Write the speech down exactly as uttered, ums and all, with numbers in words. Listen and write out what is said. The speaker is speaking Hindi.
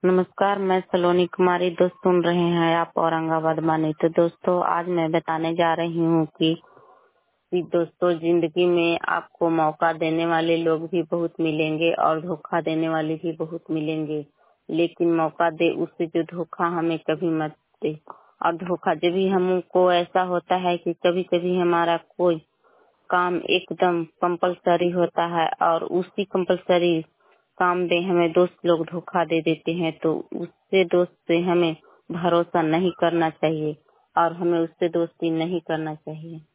नमस्कार, मैं सलोनी कुमारी। दोस्त सुन रहे हैं आप औरंगाबाद मानी। तो दोस्तों, आज मैं बताने जा रही हूँ कि, कि दोस्तों जिंदगी में आपको मौका देने वाले लोग भी बहुत मिलेंगे और धोखा देने वाले भी बहुत मिलेंगे, लेकिन मौका दे उससे जो धोखा हमें कभी मत दे। और धोखा जब भी हमको ऐसा होता है कि कभी कभी हमारा कोई काम एकदम कंपलसरी होता है और उसी कंपलसरी काम में हमें दोस्त लोग धोखा दे देते हैं, तो उससे दोस्त से हमें भरोसा नहीं करना चाहिए और हमें उससे दोस्ती नहीं करना चाहिए।